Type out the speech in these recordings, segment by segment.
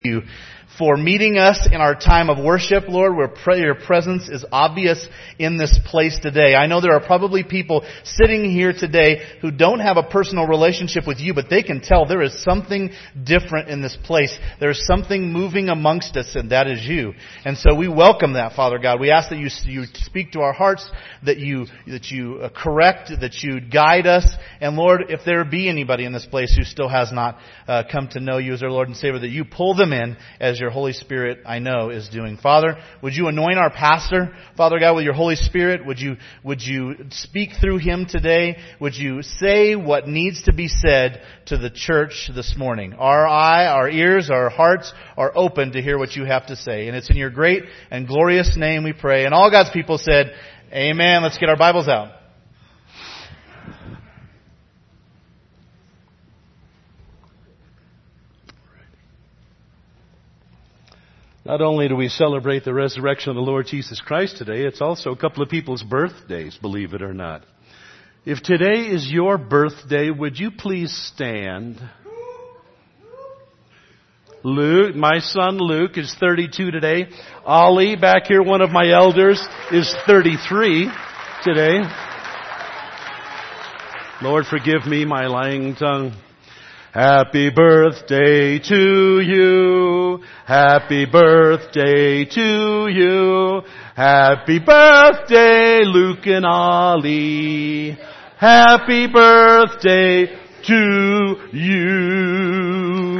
You for meeting us in our time of worship, Lord. Your presence is obvious in this place today. I know there are probably people sitting here today who don't have a personal relationship with you, but they can tell there is something different in this place. There's something moving amongst us, and that is you. And so we welcome that, Father God. We ask that you speak to our hearts, that you correct, that you guide us. And Lord, if there be anybody in this place who still has not come to know you as their Lord and Savior, that you pull them in as your Holy Spirit, I know, is doing. Father, would you anoint our pastor, Father God, with your Holy Spirit? Would you speak through him today? Would you say what needs to be said to the church this morning? Our ears, our hearts are open to hear what you have to say. And it's in your great and glorious name we pray. And all God's people said, amen. Let's get our Bibles out. Not only do we celebrate the resurrection of the Lord Jesus Christ today, it's also a couple of people's birthdays, believe it or not. If today is your birthday, would you please stand? Luke, my son Luke is 32 today. Ollie, back here, one of my elders, is 33 today. Lord, forgive me my lying tongue. Happy birthday to you. Happy birthday to you. Happy birthday, Luke and Ollie. Happy birthday to you.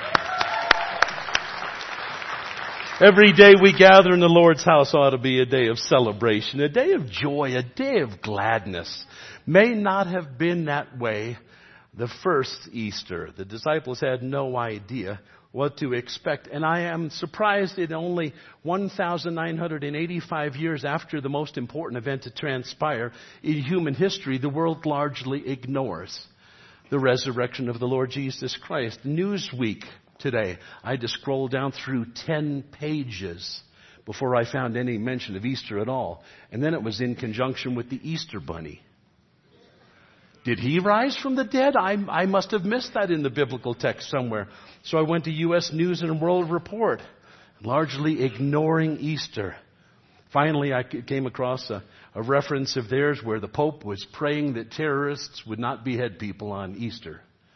Every day we gather in the Lord's house ought to be a day of celebration, a day of joy, a day of gladness. May not have been that way the first Easter. The disciples had no idea what to expect. And I am surprised that only 1,985 years after the most important event to transpire in human history, the world largely ignores the resurrection of the Lord Jesus Christ. Newsweek today, I had to scroll down through 10 pages before I found any mention of Easter at all. And then it was in conjunction with the Easter Bunny. Did he rise from the dead? I must have missed that in the biblical text somewhere. So I went to U.S. News and World Report, largely ignoring Easter. Finally, I came across a reference of theirs where the Pope was praying that terrorists would not behead people on Easter.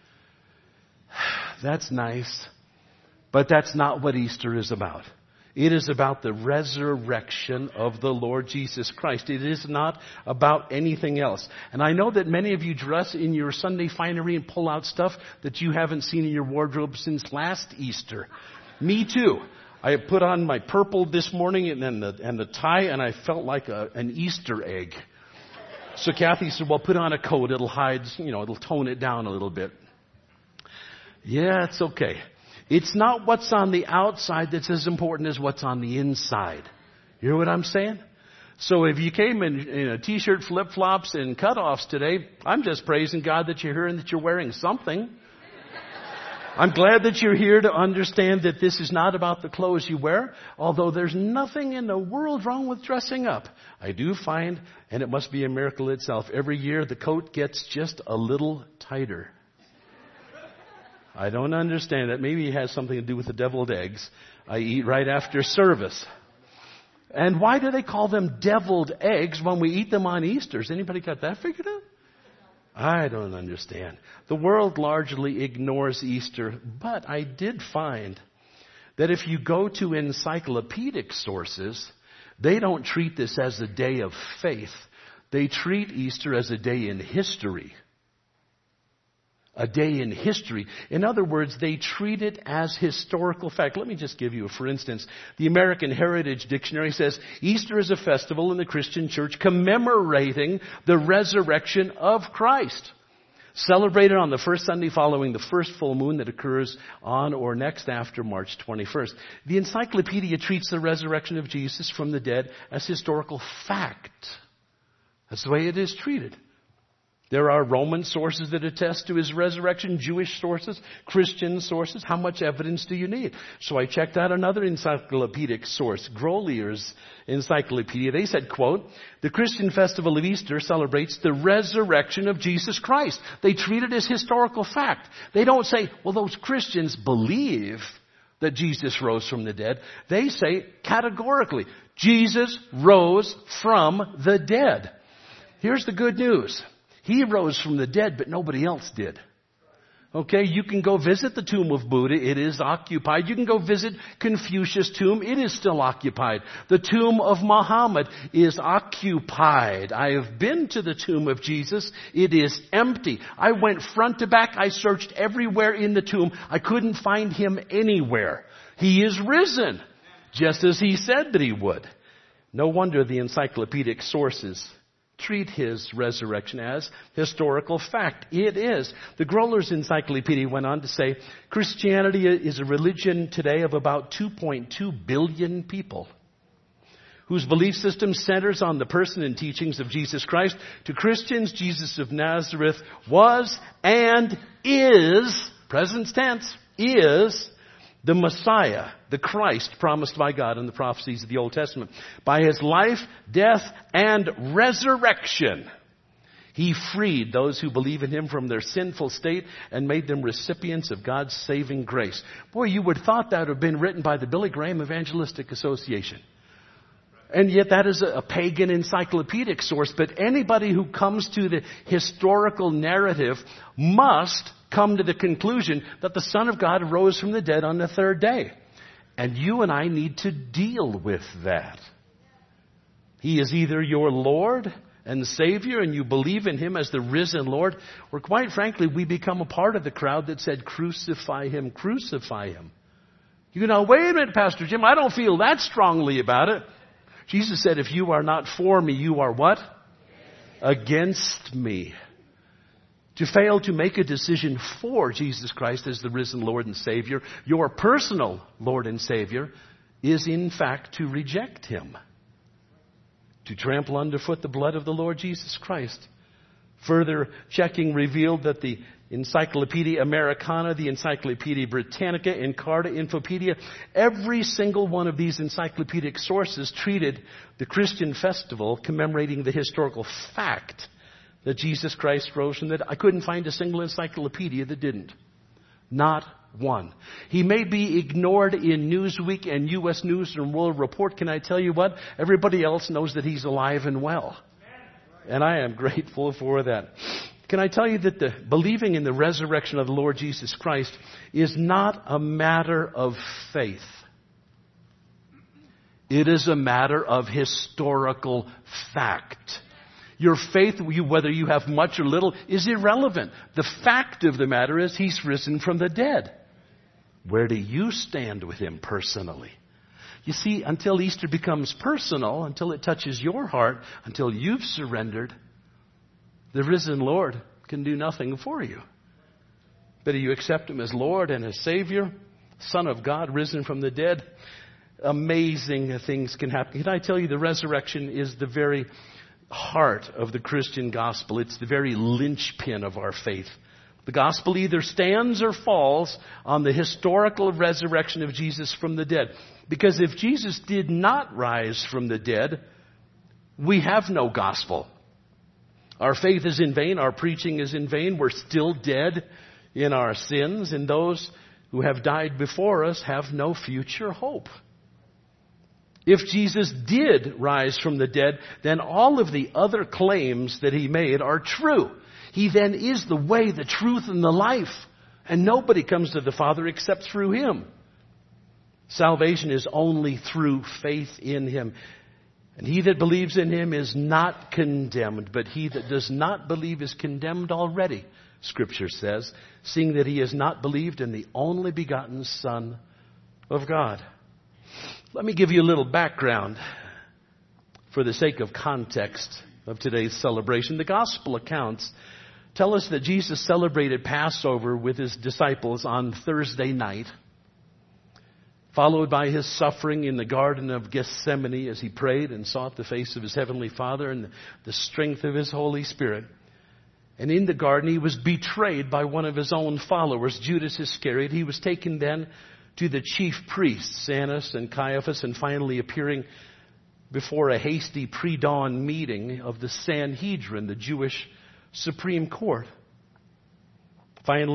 That's nice, but that's not what Easter is about. It is about the resurrection of the Lord Jesus Christ. It is not about anything else. And I know that many of you dress in your Sunday finery and pull out stuff that you haven't seen in your wardrobe since last Easter. Me too. I put on my purple this morning and the tie, and I felt like an Easter egg. So Kathy said, well, put on a coat. It'll hide, it'll tone it down a little bit. Yeah, it's okay. It's not what's on the outside that's as important as what's on the inside. You hear what I'm saying? So if you came in a t-shirt, flip-flops, and cutoffs today, I'm just praising God that you're here and that you're wearing something. I'm glad that you're here to understand that this is not about the clothes you wear, although there's nothing in the world wrong with dressing up. I do find, and it must be a miracle itself, every year the coat gets just a little tighter. I don't understand that. Maybe it has something to do with the deviled eggs I eat right after service. And why do they call them deviled eggs when we eat them on Easter? Has anybody got that figured out? I don't understand. The world largely ignores Easter, but I did find that if you go to encyclopedic sources, they don't treat this as a day of faith. They treat Easter as a day in history. A day in history. In other words, they treat it as historical fact. Let me just give you for instance. The American Heritage Dictionary says, Easter is a festival in the Christian church commemorating the resurrection of Christ. Celebrated on the first Sunday following the first full moon that occurs on or next after March 21st. The encyclopedia treats the resurrection of Jesus from the dead as historical fact. That's the way it is treated. There are Roman sources that attest to his resurrection, Jewish sources, Christian sources. How much evidence do you need? So I checked out another encyclopedic source, Grollier's encyclopedia. They said, quote, the Christian festival of Easter celebrates the resurrection of Jesus Christ. They treat it as historical fact. They don't say, well, those Christians believe that Jesus rose from the dead. They say categorically, Jesus rose from the dead. Here's the good news. He rose from the dead, but nobody else did. Okay, you can go visit the tomb of Buddha. It is occupied. You can go visit Confucius' tomb. It is still occupied. The tomb of Muhammad is occupied. I have been to the tomb of Jesus. It is empty. I went front to back. I searched everywhere in the tomb. I couldn't find him anywhere. He is risen, just as he said that he would. No wonder the encyclopedic sources treat his resurrection as historical fact. It is. The Groller's Encyclopedia went on to say, Christianity is a religion today of about 2.2 billion people, whose belief system centers on the person and teachings of Jesus Christ. To Christians, Jesus of Nazareth was and is, present tense, is the Messiah, the Christ promised by God in the prophecies of the Old Testament. By his life, death, and resurrection, he freed those who believe in him from their sinful state and made them recipients of God's saving grace. Boy, you would have thought that would have been written by the Billy Graham Evangelistic Association. And yet that is a pagan encyclopedic source. But anybody who comes to the historical narrative must come to the conclusion that the Son of God rose from the dead on the third day. And you and I need to deal with that. He is either your Lord and Savior, and you believe in him as the risen Lord, or quite frankly, we become a part of the crowd that said, crucify him, crucify him. You know, wait a minute, Pastor Jim, I don't feel that strongly about it. Jesus said, if you are not for me, you are what? Against me. To fail to make a decision for Jesus Christ as the risen Lord and Savior, your personal Lord and Savior, is in fact to reject him. To trample underfoot the blood of the Lord Jesus Christ. Further checking revealed that the Encyclopedia Americana, the Encyclopedia Britannica, Encarta, Infopedia, every single one of these encyclopedic sources treated the Christian festival commemorating the historical fact that Jesus Christ rose from the dead. I couldn't find a single encyclopedia that didn't. Not one. He may be ignored in Newsweek and U.S. News and World Report. Can I tell you what? Everybody else knows that he's alive and well. And I am grateful for that. Can I tell you that the believing in the resurrection of the Lord Jesus Christ is not a matter of faith. It is a matter of historical fact. Your faith, whether you have much or little, is irrelevant. The fact of the matter is he's risen from the dead. Where do you stand with him personally? You see, until Easter becomes personal, until it touches your heart, until you've surrendered, the risen Lord can do nothing for you. But you accept him as Lord and as Savior, Son of God, risen from the dead, amazing things can happen. Can I tell you, the resurrection is the very heart of the Christian gospel. It's the very linchpin of our faith. The gospel either stands or falls on the historical resurrection of Jesus from the dead. Because if Jesus did not rise from the dead, we have no gospel. Our faith is in vain. Our preaching is in vain. We're still dead in our sins. And those who have died before us have no future hope. If Jesus did rise from the dead, then all of the other claims that he made are true. He then is the way, the truth, and the life. And nobody comes to the Father except through him. Salvation is only through faith in him. And he that believes in him is not condemned, but he that does not believe is condemned already, Scripture says, seeing that he has not believed in the only begotten Son of God. Let me give you a little background for the sake of context of today's celebration. The gospel accounts tell us that Jesus celebrated Passover with his disciples on Thursday night, followed by his suffering in the Garden of Gethsemane as he prayed and sought the face of his heavenly Father and the strength of his Holy Spirit. And in the garden he was betrayed by one of his own followers, Judas Iscariot. He was taken then to the chief priests, Annas and Caiaphas, and finally appearing before a hasty pre-dawn meeting of the Sanhedrin, the Jewish Supreme Court. Finally,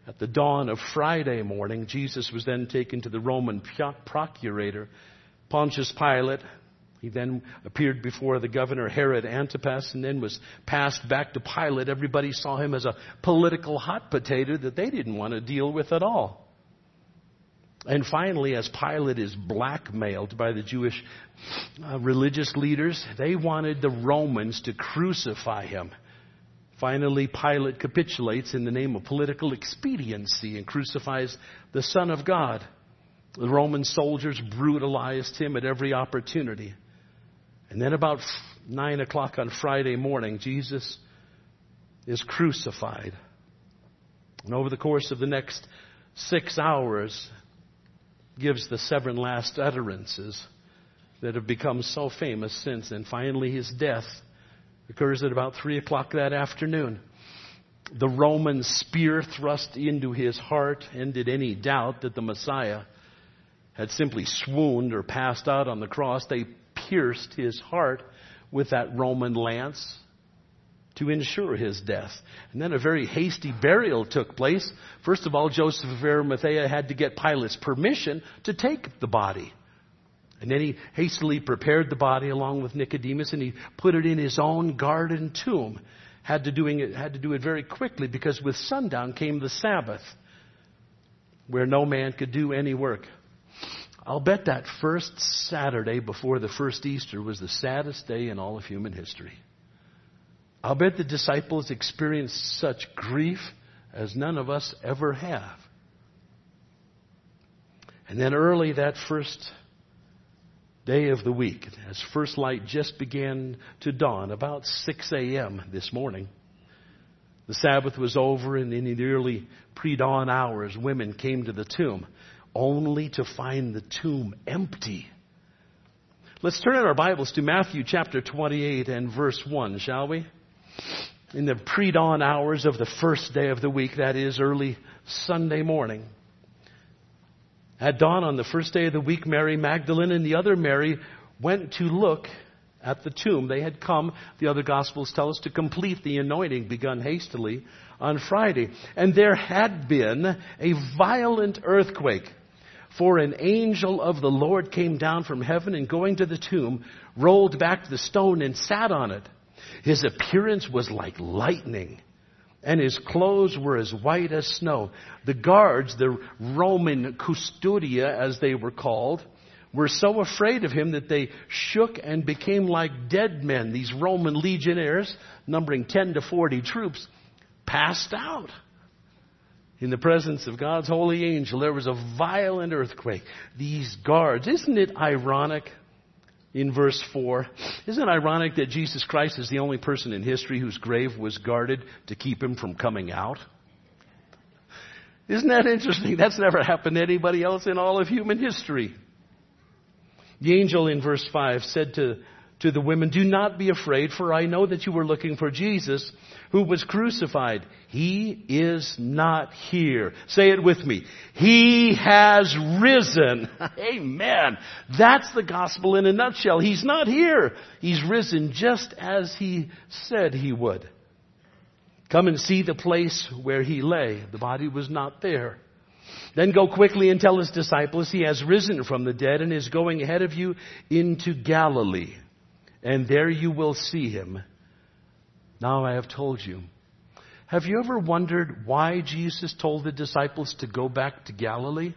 At the dawn of Friday morning, Jesus was then taken to the Roman procurator, Pontius Pilate. He then appeared before the governor Herod Antipas and then was passed back to Pilate. Everybody saw him as a political hot potato that they didn't want to deal with at all. And finally, as Pilate is blackmailed by the Jewish religious leaders, they wanted the Romans to crucify him. Finally, Pilate capitulates in the name of political expediency and crucifies the Son of God. The Roman soldiers brutalized him at every opportunity. And then about 9 o'clock on Friday morning, Jesus is crucified. And over the course of the next 6 hours, gives the 7 last utterances that have become so famous since. And finally, his death occurs at about 3 o'clock that afternoon. The Roman spear thrust into his heart ended any doubt that the Messiah had simply swooned or passed out on the cross. They pierced his heart with that Roman lance to ensure his death. And then a very hasty burial took place. First of all, Joseph of Arimathea had to get Pilate's permission to take the body. And then he hastily prepared the body along with Nicodemus, and he put it in his own garden tomb. Had to do it very quickly, because with sundown came the Sabbath, where no man could do any work. I'll bet that first Saturday before the first Easter was the saddest day in all of human history. I'll bet the disciples experienced such grief as none of us ever have. And then early that first day of the week, as first light just began to dawn, about 6 a.m. this morning, the Sabbath was over, and in the early pre-dawn hours, women came to the tomb, only to find the tomb empty. Let's turn in our Bibles to Matthew chapter 28 and verse 1, shall we? In the pre-dawn hours of the first day of the week, that is early Sunday morning. At dawn on the first day of the week, Mary Magdalene and the other Mary went to look at the tomb. They had come, the other Gospels tell us, to complete the anointing begun hastily on Friday. And there had been a violent earthquake. For an angel of the Lord came down from heaven and, going to the tomb, rolled back the stone and sat on it. His appearance was like lightning, and his clothes were as white as snow. The guards, the Roman custodia as they were called, were so afraid of him that they shook and became like dead men. These Roman legionnaires, numbering 10 to 40 troops, passed out. In the presence of God's holy angel, there was a violent earthquake. These guards, isn't it ironic? In verse 4, isn't it ironic that Jesus Christ is the only person in history whose grave was guarded to keep him from coming out? Isn't that interesting? That's never happened to anybody else in all of human history. The angel in verse 5 said to the women, "Do not be afraid, for I know that you were looking for Jesus, who was crucified. He is not here." Say it with me. He has risen. Amen. That's the gospel in a nutshell. He's not here. He's risen just as he said he would. Come and see the place where he lay. The body was not there. Then go quickly and tell his disciples he has risen from the dead and is going ahead of you into Galilee. And there you will see him. Now I have told you. Have you ever wondered why Jesus told the disciples to go back to Galilee?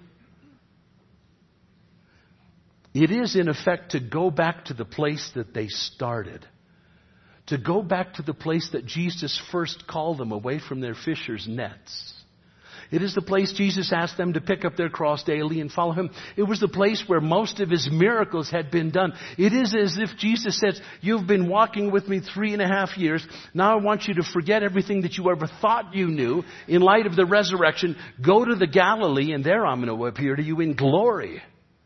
It is, in effect, to go back to the place that they started. To go back to the place that Jesus first called them, away from their fishers' nets. It is the place Jesus asked them to pick up their cross daily and follow him. It was the place where most of his miracles had been done. It is as if Jesus says, "You've been walking with me 3.5 years. Now I want you to forget everything that you ever thought you knew. In light of the resurrection, go to the Galilee, and there I'm going to appear to you in glory."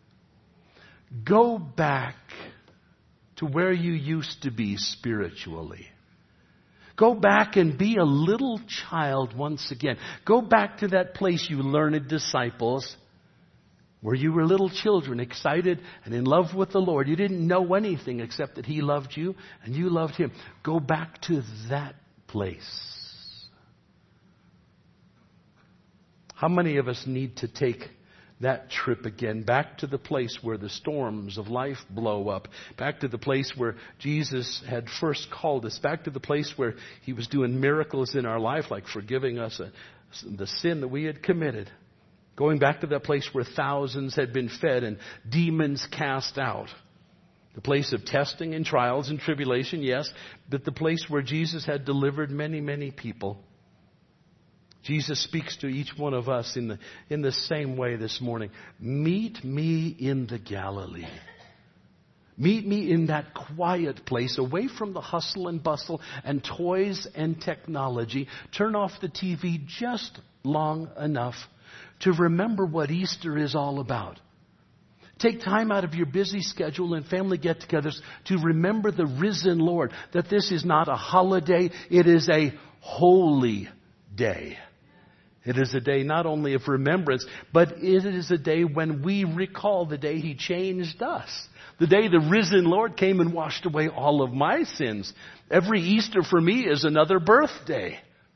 Go back to where you used to be spiritually. Go back and be a little child once again. Go back to that place, you learned disciples, where you were little children, excited and in love with the Lord. You didn't know anything except that he loved you and you loved him. Go back to that place. How many of us need to take that trip again, back to the place where the storms of life blow up, back to the place where Jesus had first called us, back to the place where He was doing miracles in our life, like forgiving us the sin that we had committed. Going back to that place where thousands had been fed and demons cast out. The place of testing and trials and tribulation, yes, but the place where Jesus had delivered many, many people. Jesus speaks to each one of us in the same way this morning. Meet me in the Galilee. Meet me in that quiet place, away from the hustle and bustle and toys and technology. Turn off the TV just long enough to remember what Easter is all about. Take time out of your busy schedule and family get-togethers to remember the risen Lord, that this is not a holiday, it is a holy day. It is a day not only of remembrance, but it is a day when we recall the day He changed us. The day the risen Lord came and washed away all of my sins. Every Easter for me is another birthday.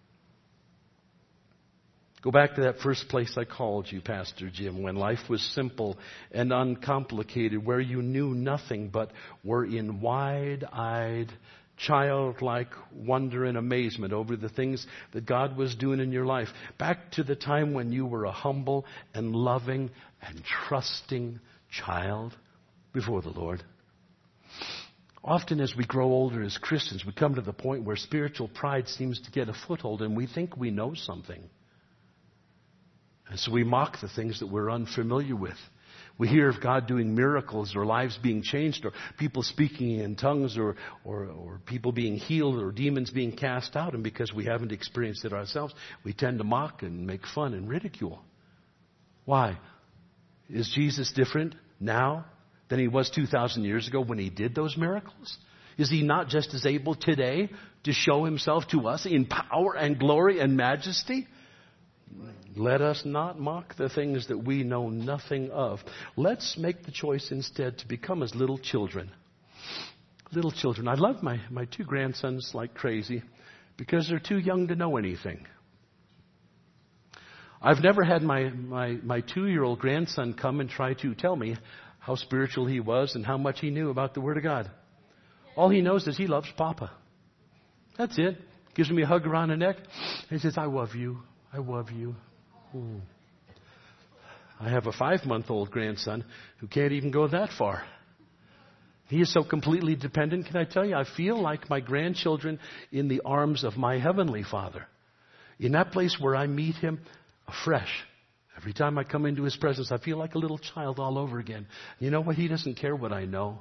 Go back to that first place I called you, Pastor Jim, when life was simple and uncomplicated, where you knew nothing but were in wide-eyed, childlike wonder and amazement over the things that God was doing in your life. Back to the time when you were a humble and loving and trusting child before the Lord. Often as we grow older as Christians, we come to the point where spiritual pride seems to get a foothold and we think we know something. And so we mock the things that we're unfamiliar with. We hear of God doing miracles or lives being changed or people speaking in tongues or people being healed or demons being cast out. And because we haven't experienced it ourselves, we tend to mock and make fun and ridicule. Why? Is Jesus different now than He was 2,000 years ago when He did those miracles? Is He not just as able today to show Himself to us in power and glory and majesty? Let us not mock the things that we know nothing of. Let's make the choice instead to become as little children. Little children. I love my two grandsons like crazy because they're too young to know anything. I've never had my 2-year-old grandson come and try to tell me how spiritual he was and how much he knew about the Word of God. All he knows is he loves Papa. That's it. Gives me a hug around the neck. He says, I love you. I love you. Ooh. I have a 5-month-old grandson who can't even go that far. He is so completely dependent. Can I tell you, I feel like my grandchildren in the arms of my Heavenly Father. In that place where I meet Him afresh. Every time I come into His presence, I feel like a little child all over again. You know what? He doesn't care what I know.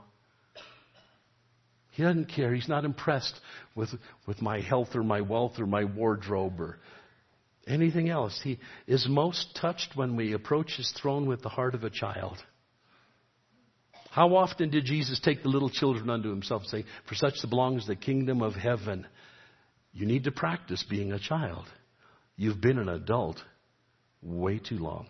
He doesn't care. He's not impressed with my health or my wealth or my wardrobe or anything else. He is most touched when we approach His throne with the heart of a child. How often did Jesus take the little children unto Himself and say, for such belongs the kingdom of heaven? You need to practice being a child. You've been an adult way too long.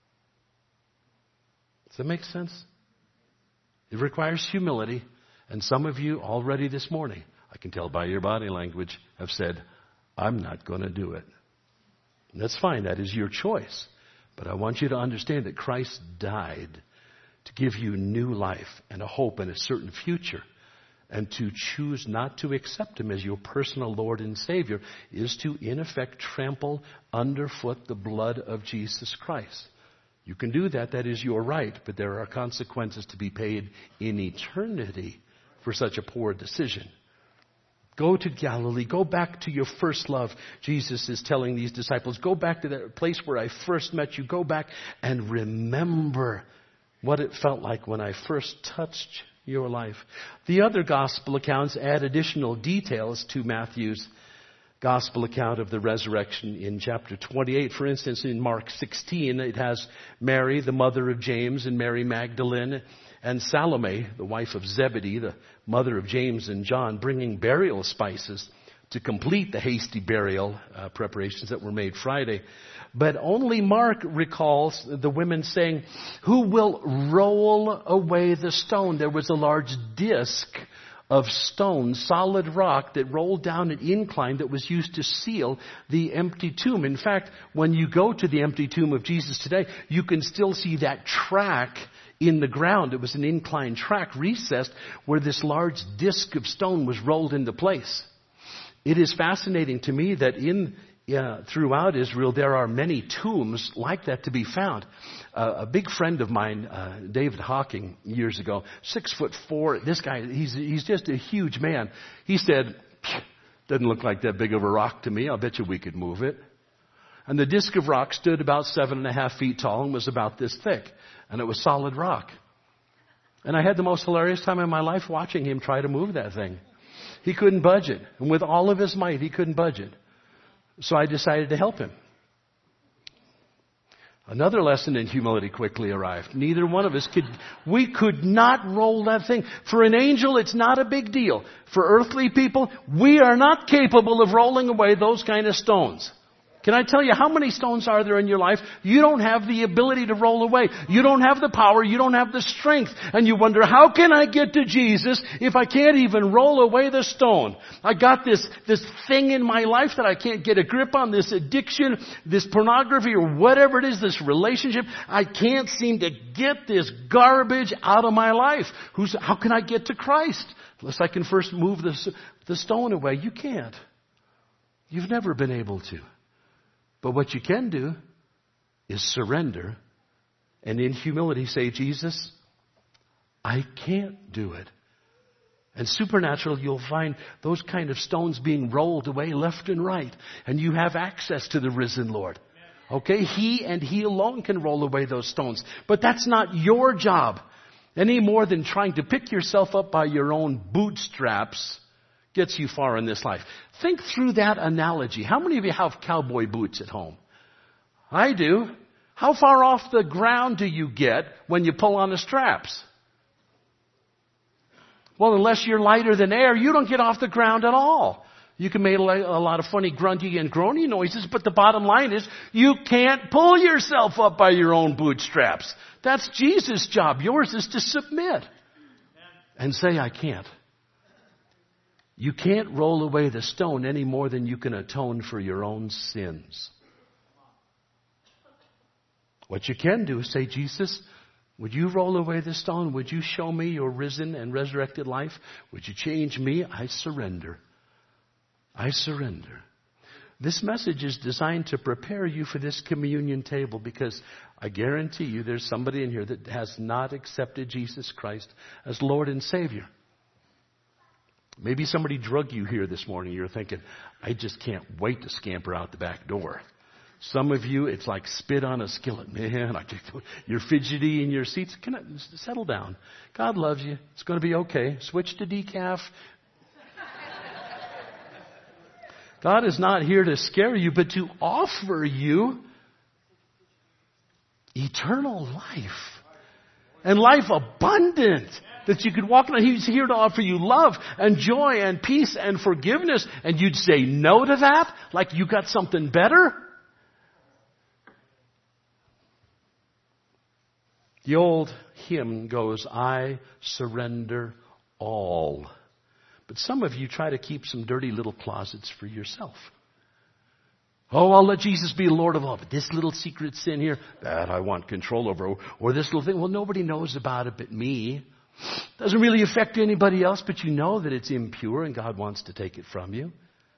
Does that make sense? It requires humility. And some of you already this morning, I can tell by your body language, have said, I'm not going to do it. And that's fine. That is your choice. But I want you to understand that Christ died to give you new life and a hope and a certain future. And to choose not to accept Him as your personal Lord and Savior is to, in effect, trample underfoot the blood of Jesus Christ. You can do that. That is your right. But there are consequences to be paid in eternity for such a poor decision. Go to Galilee. Go back to your first love. Jesus is telling these disciples, go back to that place where I first met you. Go back and remember what it felt like when I first touched your life. The other gospel accounts add additional details to Matthew's gospel account of the resurrection in chapter 28. For instance, in Mark 16, it has Mary, the mother of James, and Mary Magdalene, and Salome, the wife of Zebedee, the mother of James and John, bringing burial spices to complete the hasty burial preparations that were made Friday. But only Mark recalls the women saying, who will roll away the stone? There was a large disc of stone, solid rock that rolled down an incline that was used to seal the empty tomb. In fact, when you go to the empty tomb of Jesus today, you can still see that track in the ground. It was an inclined track recessed where this large disc of stone was rolled into place. It is fascinating to me that throughout Israel there are many tombs like that to be found. A big friend of mine, David Hawking, years ago, 6'4", this guy, he's just a huge man. He said, "Doesn't look like that big of a rock to me. I'll bet you we could move it." And the disc of rock stood about 7.5 feet tall and was about this thick. And it was solid rock. And I had the most hilarious time in my life watching him try to move that thing. He couldn't budge it. And with all of his might, he couldn't budge it. So I decided to help him. Another lesson in humility quickly arrived. Neither one of us could not roll that thing. For an angel, it's not a big deal. For earthly people, we are not capable of rolling away those kind of stones. Can I tell you how many stones are there in your life you don't have the ability to roll away? You don't have the power. You don't have the strength. And you wonder, how can I get to Jesus if I can't even roll away the stone? I got this thing in my life that I can't get a grip on, this addiction, this pornography or whatever it is, this relationship. I can't seem to get this garbage out of my life. How can I get to Christ? Unless I can first move the stone away. You can't. You've never been able to. But what you can do is surrender and in humility say, "Jesus, I can't do it." And supernatural, you'll find those kind of stones being rolled away left and right. And you have access to the risen Lord. Okay? He and He alone can roll away those stones. But that's not your job. Any more than trying to pick yourself up by your own bootstraps gets you far in this life. Think through that analogy. How many of you have cowboy boots at home? I do. How far off the ground do you get when you pull on the straps? Well, unless you're lighter than air, you don't get off the ground at all. You can make a lot of funny grunty and groany noises, but the bottom line is you can't pull yourself up by your own bootstraps. That's Jesus' job. Yours is to submit and say, "I can't." You can't roll away the stone any more than you can atone for your own sins. What you can do is say, "Jesus, would you roll away the stone? Would you show me your risen and resurrected life? Would you change me? I surrender. I surrender." This message is designed to prepare you for this communion table because I guarantee you there's somebody in here that has not accepted Jesus Christ as Lord and Savior. Maybe somebody drug you here this morning. You're thinking, "I just can't wait to scamper out the back door." Some of you, it's like spit on a skillet. Man, you're fidgety in your seats. Settle down. God loves you. It's going to be okay. Switch to decaf. God is not here to scare you, but to offer you eternal life. And life abundant. That you could walk in. He's here to offer you love and joy and peace and forgiveness. And you'd say no to that? Like you got something better? The old hymn goes, "I surrender all." But some of you try to keep some dirty little closets for yourself. "Oh, I'll let Jesus be Lord of all. But this little secret sin here, that I want control over. Or this little thing, well, nobody knows about it but me. Doesn't really affect anybody else, but you know that it's impure and God wants to take it from you."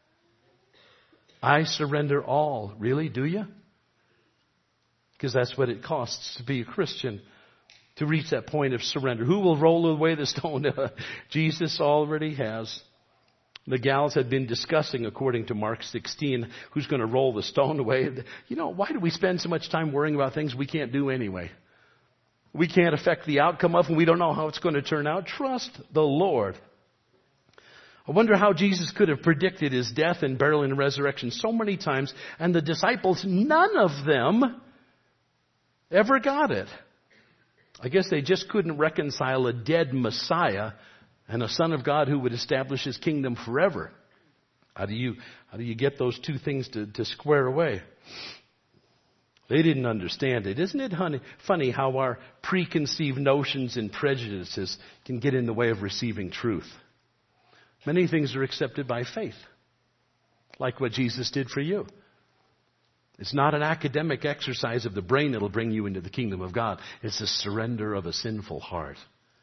I surrender all. Really? Do you? Because that's what it costs to be a Christian. To reach that point of surrender. Who will roll away the stone? Jesus already has. The gals had been discussing, according to Mark 16, who's going to roll the stone away. You know, why do we spend so much time worrying about things we can't do anyway? We can't affect the outcome of, and we don't know how it's going to turn out. Trust the Lord. I wonder how Jesus could have predicted His death and burial and resurrection so many times, and the disciples, none of them ever got it. I guess they just couldn't reconcile a dead Messiah and a Son of God who would establish His kingdom forever. How do you get those two things to square away? They didn't understand it. Isn't it funny how our preconceived notions and prejudices can get in the way of receiving truth? Many things are accepted by faith, like what Jesus did for you. It's not an academic exercise of the brain that will bring you into the kingdom of God. It's a surrender of a sinful heart.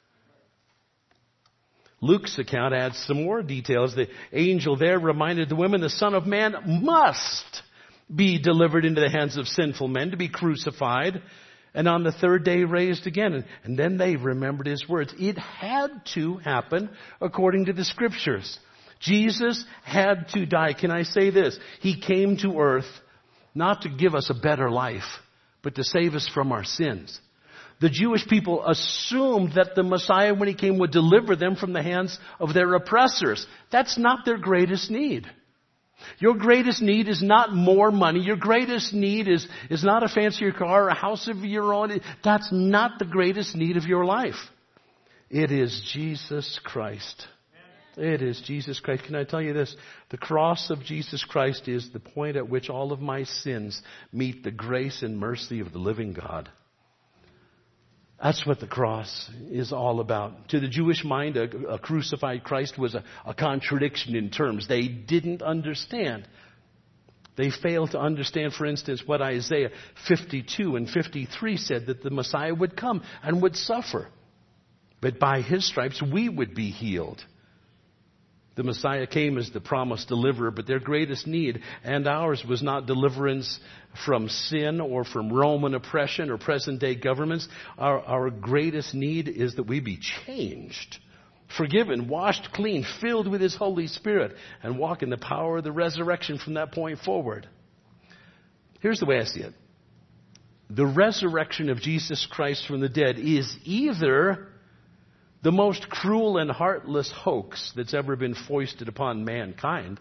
Luke's account adds some more details. The angel there reminded the women the Son of Man must be delivered into the hands of sinful men to be crucified, and on the third day raised again. And then they remembered his words. It had to happen according to the Scriptures. Jesus had to die. Can I say this? He came to earth not to give us a better life, but to save us from our sins. The Jewish people assumed that the Messiah, when he came, would deliver them from the hands of their oppressors. That's not their greatest need. Your greatest need is not more money. Your greatest need is not a fancier car or a house of your own. That's not the greatest need of your life. It is Jesus Christ. It is Jesus Christ. Can I tell you this? The cross of Jesus Christ is the point at which all of my sins meet the grace and mercy of the living God. That's what the cross is all about. To the Jewish mind, a crucified Christ was a contradiction in terms. They didn't understand. They failed to understand, for instance, what Isaiah 52 and 53 said, that the Messiah would come and would suffer. But by his stripes we would be healed. The Messiah came as the promised deliverer, but their greatest need and ours was not deliverance from sin or from Roman oppression or present-day governments. Our greatest need is that we be changed, forgiven, washed clean, filled with his Holy Spirit, and walk in the power of the resurrection from that point forward. Here's the way I see it. The resurrection of Jesus Christ from the dead is either the most cruel and heartless hoax that's ever been foisted upon mankind,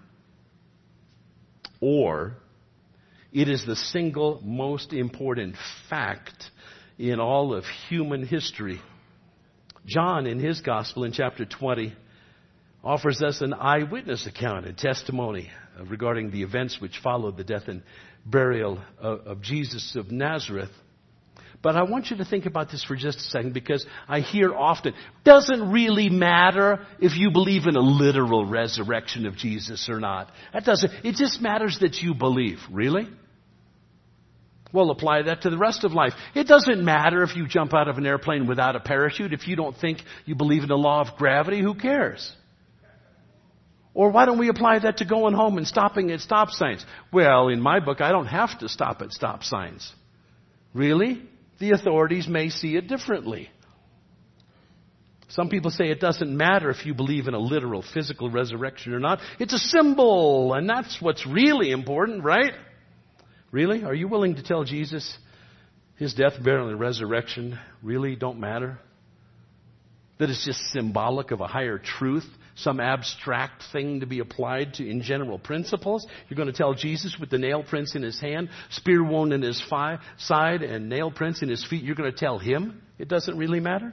or it is the single most important fact in all of human history. John, in his gospel in chapter 20, offers us an eyewitness account and testimony regarding the events which followed the death and burial of Jesus of Nazareth. But I want you to think about this for just a second, because I hear often, doesn't really matter if you believe in a literal resurrection of Jesus or not. It just matters that you believe. Really? Well, apply that to the rest of life. It doesn't matter if you jump out of an airplane without a parachute. If you don't think you believe in the law of gravity, who cares? Or why don't we apply that to going home and stopping at stop signs? Well, in my book, I don't have to stop at stop signs. Really? The authorities may see it differently. Some people say it doesn't matter if you believe in a literal physical resurrection or not. It's a symbol, and that's what's really important, right? Really? Are you willing to tell Jesus his death, burial, and resurrection really don't matter? That it's just symbolic of a higher truth, some abstract thing to be applied to in general principles? You're going to tell Jesus with the nail prints in his hand, spear wound in his side, and nail prints in his feet, you're going to tell him it doesn't really matter?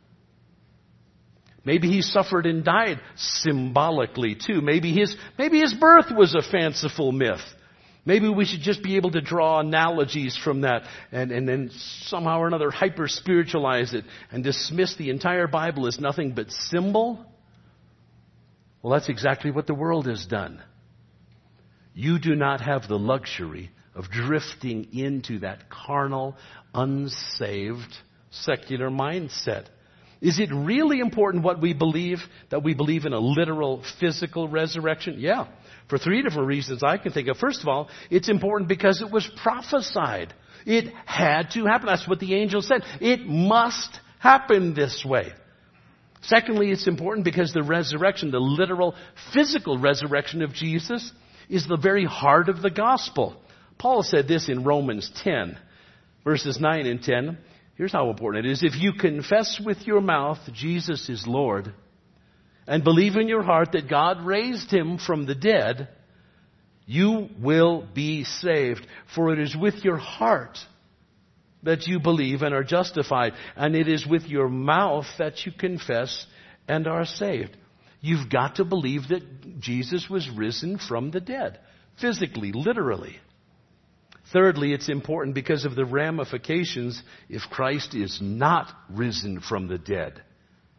Maybe he suffered and died symbolically too. Maybe his birth was a fanciful myth. Maybe we should just be able to draw analogies from that and then somehow or another hyper-spiritualize it and dismiss the entire Bible as nothing but symbol. Well, that's exactly what the world has done. You do not have the luxury of drifting into that carnal, unsaved, secular mindset. Is it really important what we believe, that we believe in a literal physical resurrection? Yeah, for three different reasons I can think of. First of all, it's important because it was prophesied. It had to happen. That's what the angel said. It must happen this way. Secondly, it's important because the resurrection, the literal physical resurrection of Jesus, is the very heart of the gospel. Paul said this in Romans 10, verses 9 and 10. Here's how important it is. If you confess with your mouth Jesus is Lord and believe in your heart that God raised him from the dead, you will be saved. For it is with your heart that you believe and are justified, and it is with your mouth that you confess and are saved. You've got to believe that Jesus was risen from the dead, physically, literally. Thirdly, it's important because of the ramifications if Christ is not risen from the dead.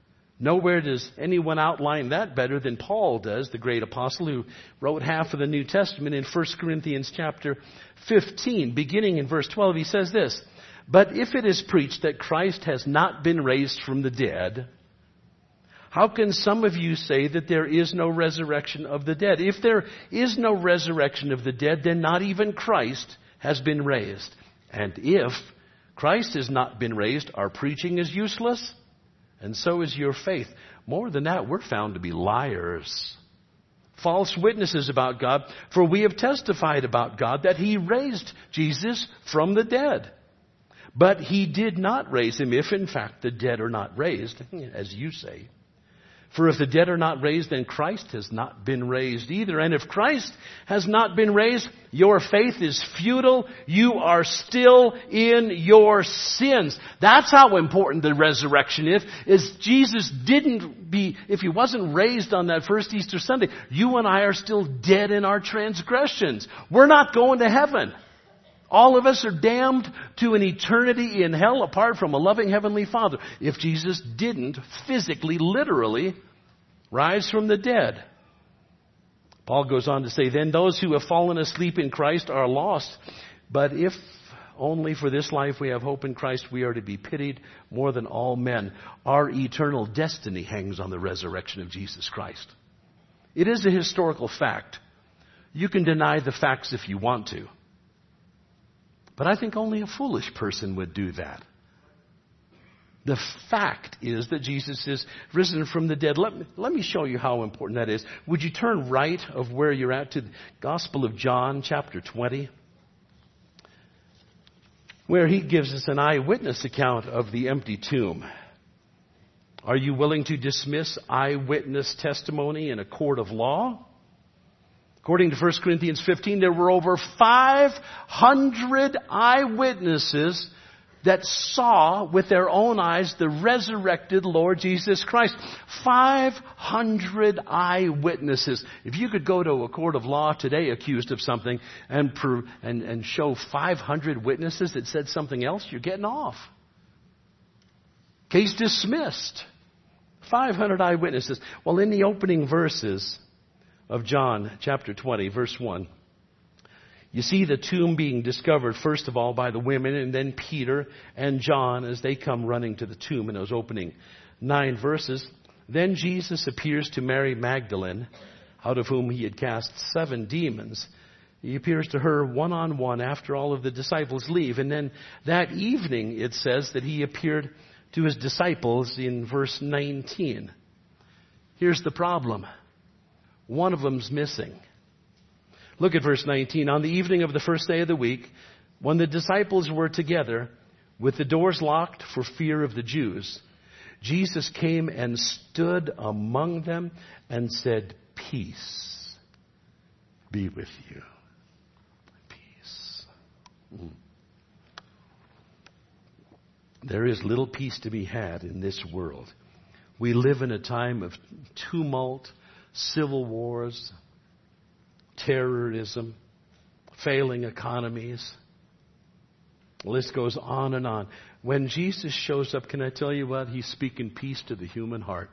Nowhere does anyone outline that better than Paul does, the great apostle who wrote half of the New Testament in 1 Corinthians chapter 15. Beginning in verse 12, he says this, "But if it is preached that Christ has not been raised from the dead, how can some of you say that there is no resurrection of the dead? If there is no resurrection of the dead, then not even Christ has been raised. And if Christ has not been raised, our preaching is useless, and so is your faith." More than that, we're found to be liars, false witnesses about God, for we have testified about God that He raised Jesus from the dead. But He did not raise Him, if in fact the dead are not raised, as you say. For if the dead are not raised, then Christ has not been raised either. And if Christ has not been raised, your faith is futile. You are still in your sins. That's how important the resurrection is Jesus if He wasn't raised on that first Easter Sunday, you and I are still dead in our transgressions. We're not going to heaven. All of us are damned to an eternity in hell apart from a loving Heavenly Father if Jesus didn't physically, literally rise from the dead. Paul goes on to say, "Then those who have fallen asleep in Christ are lost. But if only for this life we have hope in Christ, we are to be pitied more than all men." Our eternal destiny hangs on the resurrection of Jesus Christ. It is a historical fact. You can deny the facts if you want to. But I think only a foolish person would do that. The fact is that Jesus is risen from the dead. Let me show you how important that is. Would you turn right of where you're at to the Gospel of John, chapter 20, where he gives us an eyewitness account of the empty tomb. Are you willing to dismiss eyewitness testimony in a court of law? According to 1 Corinthians 15, there were over 500 eyewitnesses that saw with their own eyes the resurrected Lord Jesus Christ. 500 eyewitnesses. If you could go to a court of law today accused of something and show 500 witnesses that said something else, you're getting off. Case dismissed. 500 eyewitnesses. Well, in the opening verses of John chapter 20, verse 1, you see the tomb being discovered, first of all, by the women, and then Peter and John as they come running to the tomb in those opening 9 verses. Then Jesus appears to Mary Magdalene, out of whom He had cast 7 demons. He appears to her one-on-one after all of the disciples leave. And then that evening, it says that He appeared to His disciples in verse 19. Here's the problem. One of them's missing. Look at verse 19. On the evening of the first day of the week, when the disciples were together, with the doors locked for fear of the Jews, Jesus came and stood among them and said, "Peace be with you." Peace. There is little peace to be had in this world. We live in a time of tumult, civil wars, terrorism, failing economies. The list goes on and on. When Jesus shows up, can I tell you what? He's speaking peace to the human heart.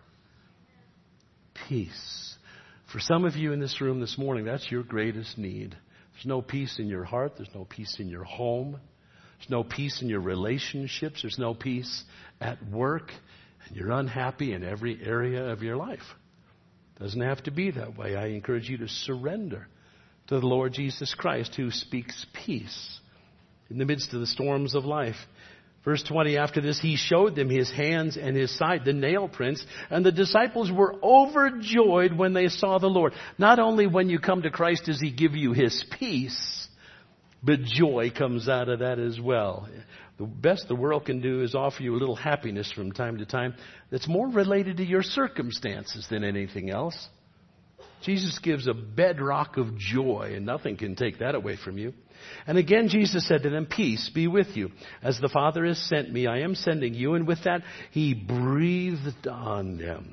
Peace. For some of you in this room this morning, that's your greatest need. There's no peace in your heart. There's no peace in your home. There's no peace in your relationships. There's no peace at work. And you're unhappy in every area of your life. Doesn't have to be that way. I encourage you to surrender to the Lord Jesus Christ, who speaks peace in the midst of the storms of life. Verse 20, after this, He showed them His hands and His side, the nail prints, and the disciples were overjoyed when they saw the Lord. Not only when you come to Christ does He give you His peace, but joy comes out of that as well. The best the world can do is offer you a little happiness from time to time that's more related to your circumstances than anything else. Jesus gives a bedrock of joy, and nothing can take that away from you. And again, Jesus said to them, "Peace be with you. As the Father has sent me, I am sending you." And with that, He breathed on them.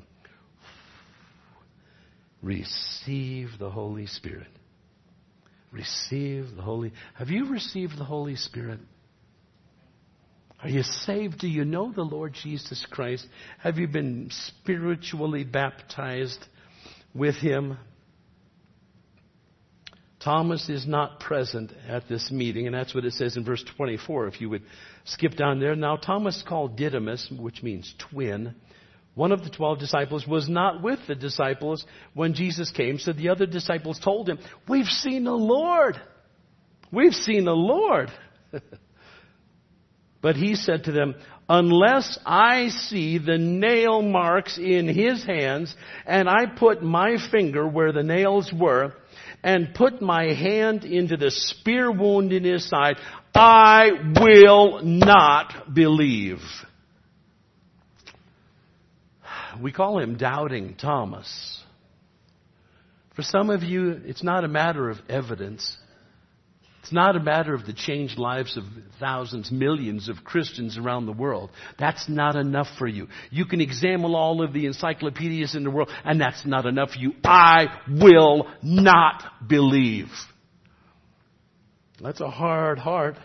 Receive the Holy Spirit. Receive the Holy. Have you received the Holy Spirit? Are you saved? Do you know the Lord Jesus Christ? Have you been spiritually baptized with Him? Thomas is not present at this meeting, and that's what it says in verse 24. If you would skip down there. Now Thomas, called Didymus, which means twin, one of the 12 disciples, was not with the disciples when Jesus came. So the other disciples told him, "We've seen the Lord. We've seen the Lord." But he said to them, "Unless I see the nail marks in His hands, and I put my finger where the nails were, and put my hand into the spear wound in His side, I will not believe." We call him Doubting Thomas. For some of you, it's not a matter of evidence. It's not a matter of the changed lives of thousands, millions of Christians around the world. That's not enough for you. You can examine all of the encyclopedias in the world, and that's not enough for you. I will not believe. That's a hard heart.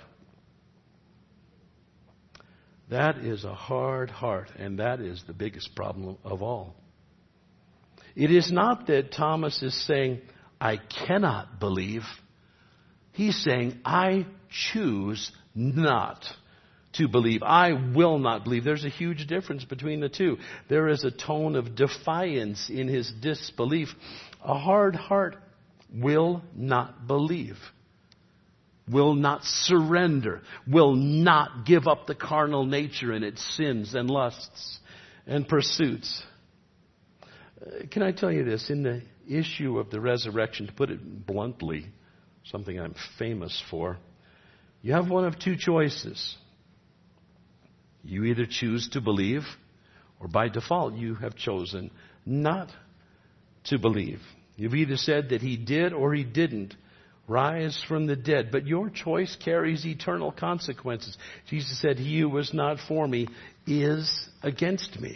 That is a hard heart, and that is the biggest problem of all. It is not that Thomas is saying, "I cannot believe." He's saying, "I choose not to believe. I will not believe." There's a huge difference between the two. There is a tone of defiance in his disbelief. A hard heart will not believe, will not surrender, will not give up the carnal nature and its sins and lusts and pursuits. Can I tell you this? In the issue of the resurrection, to put it bluntly, something I'm famous for, you have one of two choices. You either choose to believe, or by default you have chosen not to believe. You've either said that He did or He didn't rise from the dead, but your choice carries eternal consequences. Jesus said, "He who was not for me is against me."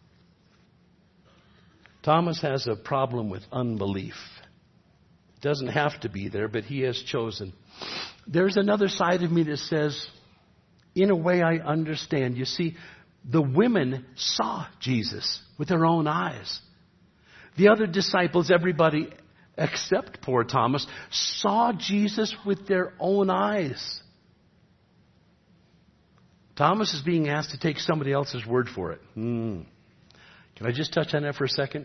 Thomas has a problem with unbelief. Doesn't have to be there, but he has chosen. There's another side of me that says, in a way I understand. You see, the women saw Jesus with their own eyes. The other disciples, everybody except poor Thomas, saw Jesus with their own eyes. Thomas is being asked to take somebody else's word for it. Can I just touch on that for a second?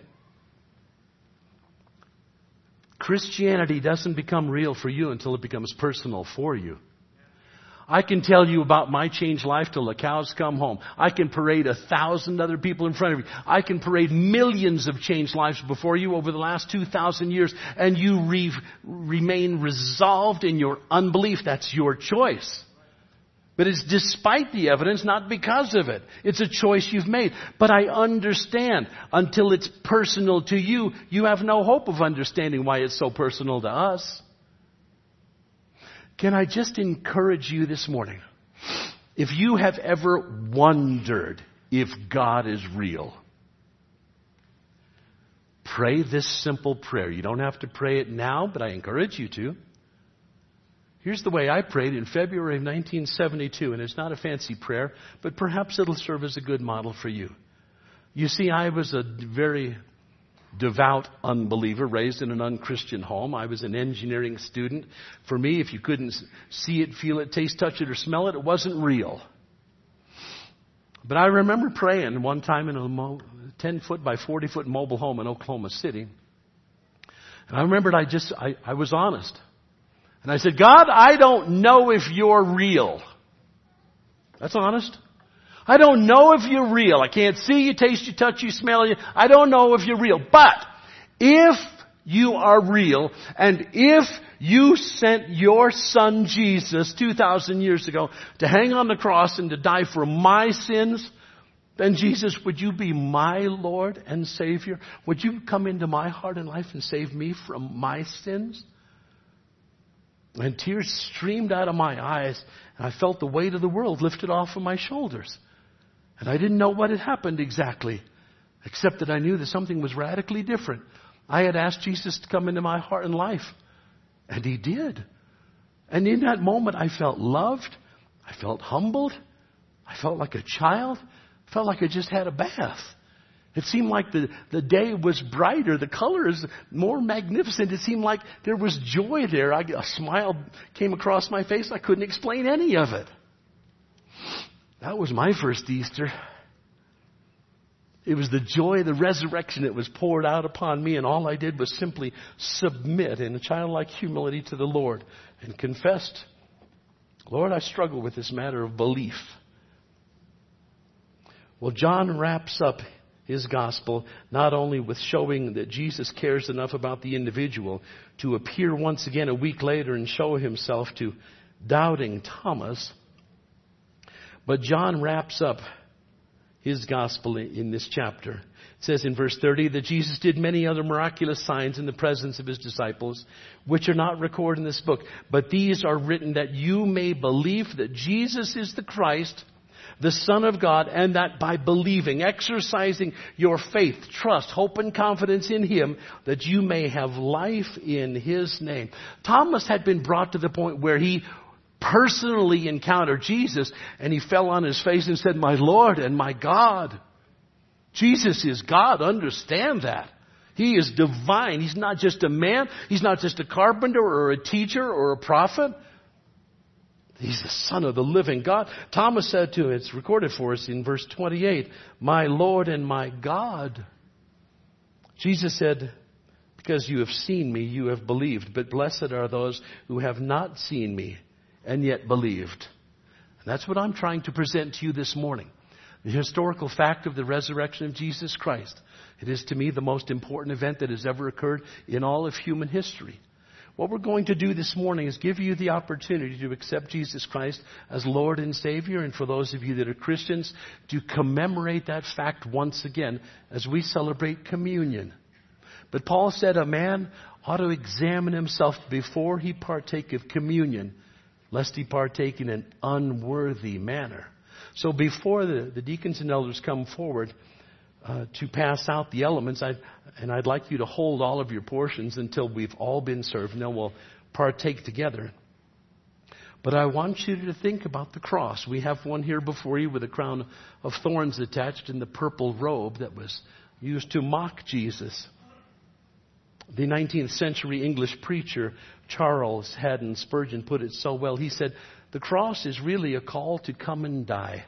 Christianity doesn't become real for you until it becomes personal for you. I can tell you about my changed life till the cows come home. I can parade 1,000 other people in front of you. I can parade millions of changed lives before you over the last 2,000 years, and you remain resolved in your unbelief. That's your choice. But it's despite the evidence, not because of it. It's a choice you've made. But I understand, until it's personal to you, you have no hope of understanding why it's so personal to us. Can I just encourage you this morning? If you have ever wondered if God is real, pray this simple prayer. You don't have to pray it now, but I encourage you to. Here's the way I prayed in February of 1972, and it's not a fancy prayer, but perhaps it'll serve as a good model for you. You see, I was a very devout unbeliever, raised in an unchristian home. I was an engineering student. For me, if you couldn't see it, feel it, taste, touch it, or smell it, it wasn't real. But I remember praying one time in a 10-foot by 40-foot mobile home in Oklahoma City. And I remembered I was honest. And I said, "God, I don't know if you're real." That's honest. I don't know if you're real. I can't see you, taste you, touch you, smell you. I don't know if you're real. But if you are real, and if you sent your Son Jesus 2,000 years ago to hang on the cross and to die for my sins, then Jesus, would you be my Lord and Savior? Would you come into my heart and life and save me from my sins? And tears streamed out of my eyes, and I felt the weight of the world lifted off of my shoulders. And I didn't know what had happened exactly, except that I knew that something was radically different. I had asked Jesus to come into my heart and life, and He did. And in that moment, I felt loved, I felt humbled, I felt like a child. I felt like I just had a bath. It seemed like the day was brighter. The colors more magnificent. It seemed like there was joy there. A smile came across my face. I couldn't explain any of it. That was my first Easter. It was the joy of the resurrection that was poured out upon me, and all I did was simply submit in a childlike humility to the Lord and confessed, Lord, I struggle with this matter of belief. Well, John wraps up his gospel not only with showing that Jesus cares enough about the individual to appear once again a week later and show himself to doubting Thomas, but John wraps up his gospel in this chapter. It says in verse 30 that Jesus did many other miraculous signs in the presence of his disciples, which are not recorded in this book. But these are written that you may believe that Jesus is the Christ, the Son of God, and that by believing, exercising your faith, trust, hope, and confidence in Him, that you may have life in His name. Thomas had been brought to the point where he personally encountered Jesus, and he fell on his face and said, my Lord and my God. Jesus is God. Understand that. He is divine. He's not just a man. He's not just a carpenter or a teacher or a prophet. He's the Son of the living God. Thomas said to him, it's recorded for us in verse 28, my Lord and my God. Jesus said, because you have seen me, you have believed. But blessed are those who have not seen me and yet believed. And that's what I'm trying to present to you this morning. The historical fact of the resurrection of Jesus Christ. It is to me the most important event that has ever occurred in all of human history. What we're going to do this morning is give you the opportunity to accept Jesus Christ as Lord and Savior, and for those of you that are Christians, to commemorate that fact once again as we celebrate communion. But Paul said a man ought to examine himself before he partake of communion, lest he partake in an unworthy manner. So before the deacons and elders come forward to pass out the elements, I'd like you to hold all of your portions until we've all been served, and then we'll partake together. But I want you to think about the cross. We have one here before you with a crown of thorns attached in the purple robe that was used to mock Jesus. The 19th century English preacher Charles Haddon Spurgeon put it so well. He said, the cross is really a call to come and die.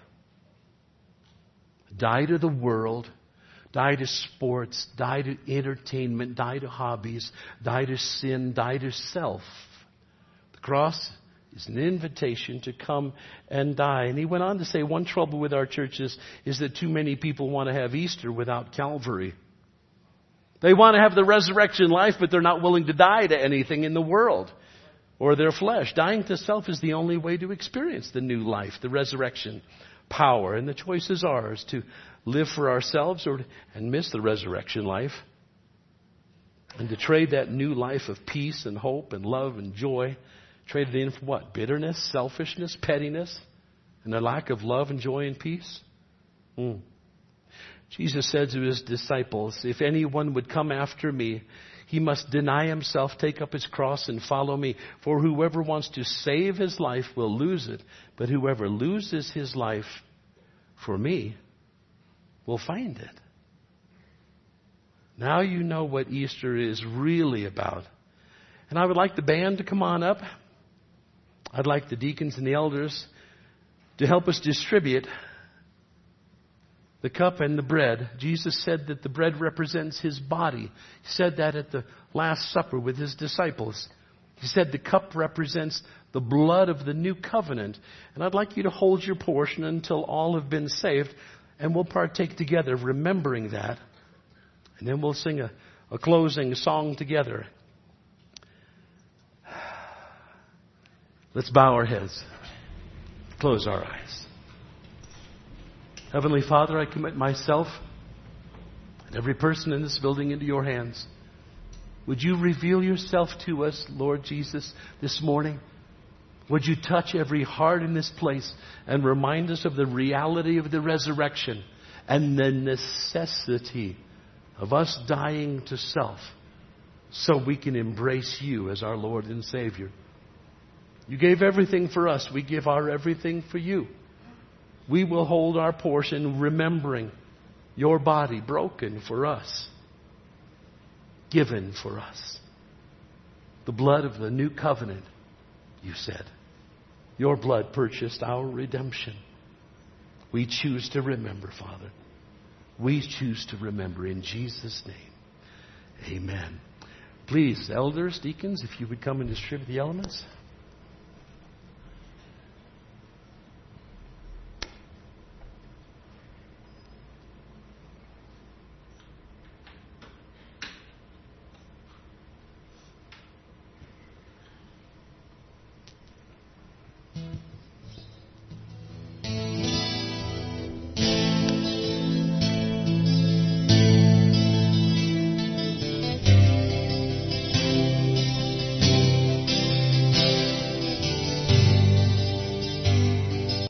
Die to the world, die to sports, die to entertainment, die to hobbies, die to sin, die to self. The cross is an invitation to come and die. And he went on to say, one trouble with our churches is that too many people want to have Easter without Calvary. They want to have the resurrection life, but they're not willing to die to anything in the world or their flesh. Dying to self is the only way to experience the new life, the resurrection power. And the choice is ours to live for ourselves and miss the resurrection life, and to trade that new life of peace and hope and love and joy, trade it in for what? Bitterness, selfishness, pettiness, and a lack of love and joy and peace? Jesus said to his disciples, if anyone would come after me, he must deny himself, take up his cross, and follow me. For whoever wants to save his life will lose it. But whoever loses his life for me will find it. Now you know what Easter is really about. And I would like the band to come on up. I'd like the deacons and the elders to help us distribute the cup and the bread. Jesus said that the bread represents His body. He said that at the Last Supper with His disciples. He said the cup represents the blood of the new covenant. And I'd like you to hold your portion until all have been saved, and we'll partake together remembering that. And then we'll sing a closing song together. Let's bow our heads. Close our eyes. Heavenly Father, I commit myself and every person in this building into your hands. Would you reveal yourself to us, Lord Jesus, this morning? Would you touch every heart in this place and remind us of the reality of the resurrection and the necessity of us dying to self so we can embrace you as our Lord and Savior. You gave everything for us. We give our everything for you. we will hold our portion remembering your body broken for us, given for us. The blood of the new covenant, you said. Your blood purchased our redemption. We choose to remember, Father. We choose to remember in Jesus' name. Amen. Please, elders, deacons, if you would come and distribute the elements.